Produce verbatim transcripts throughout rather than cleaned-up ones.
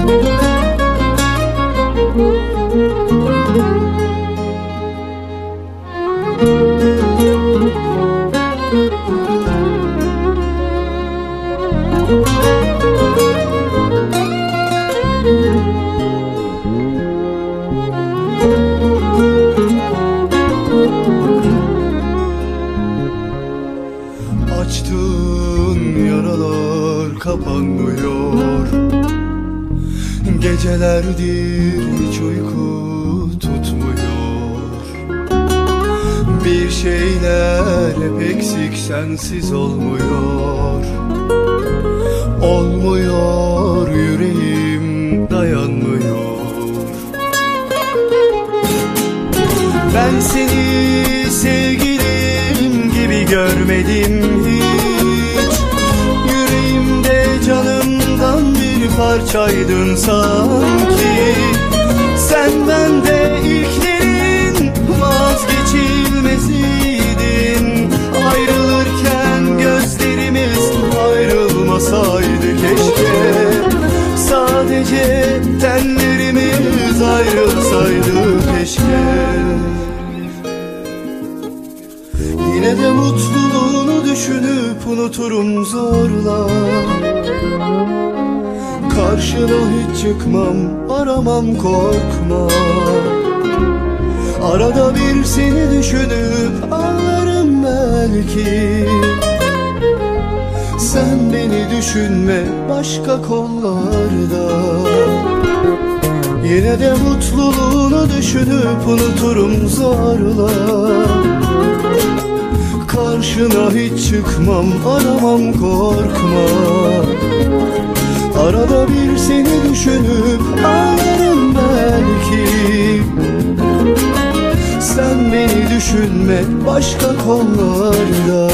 Açtığın yaralar kapanmıyor. Gecelerdir hiç uyku tutmuyor. Bir şeyler hep eksik, sensiz olmuyor. Olmuyor, yüreğim dayanmıyor. Ben seni sevgilim gibi görmedim hiç. Yüreğimde canımdan bir parçaydın sanki. Sen bende ilklerin vazgeçilmeziydin. Ayrılırken gözlerimiz ayrılmasaydı keşke. Sadece tenlerimiz ayrılsaydı keşke. Yine de mutluluğunu düşünüp unuturum zorla. Karşına hiç çıkmam, aramam, korkma. Arada bir seni düşünüp ağlarım belki. Sen beni düşünme başka kollarda. Yine de mutluluğunu düşünüp unuturum zorla. Karşına hiç çıkmam, aramam, korkma. Arada bir seni düşünüp ağlarım belki. Sen beni düşünme başka kollarda.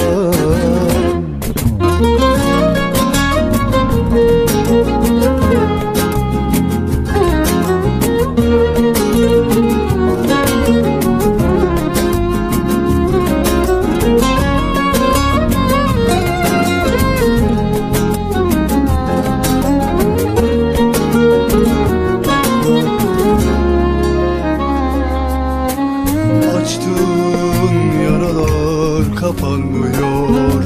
Açtığın yaralar kapanmıyor.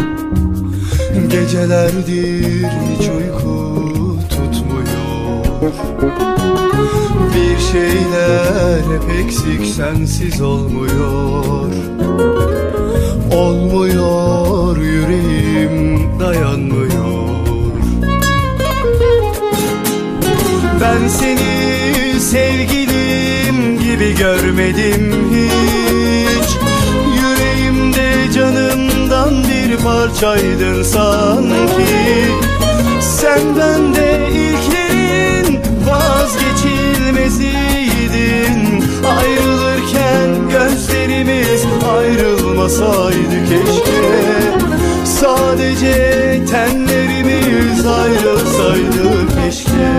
Gecelerdir hiç uyku tutmuyor. Bir şeyler hep eksik, sensiz olmuyor. Olmuyor, yüreğim dayanmıyor. Ben seni sevgilim gibi görmedim hiç. Yüreğimde canımdan bir parçaydın sanki. Sen bende ilklerin vazgeçilmeziydin. Ayrılırken gözlerimiz ayrılmasaydı keşke. Sadece tenlerimiz ayrılsaydı keşke.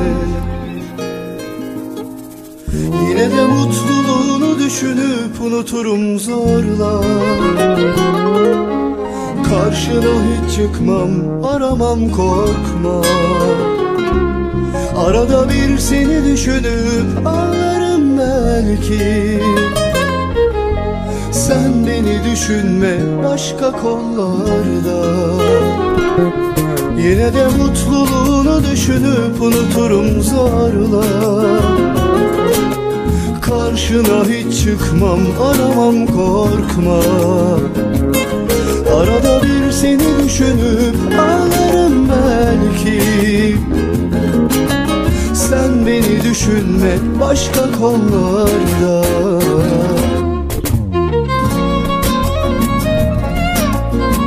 Yine de mutluluğunu düşünüp unuturum zorla. Karşına hiç çıkmam, aramam, korkma. Arada bir seni düşünüp ağlarım belki. Sen beni düşünme başka kollarda. Yine de mutluluğunu düşünüp unuturum zorla. Karşına hiç çıkmam, aramam, korkma. Arada bir seni düşünüp ağlarım belki. Sen beni düşünme başka kollarda.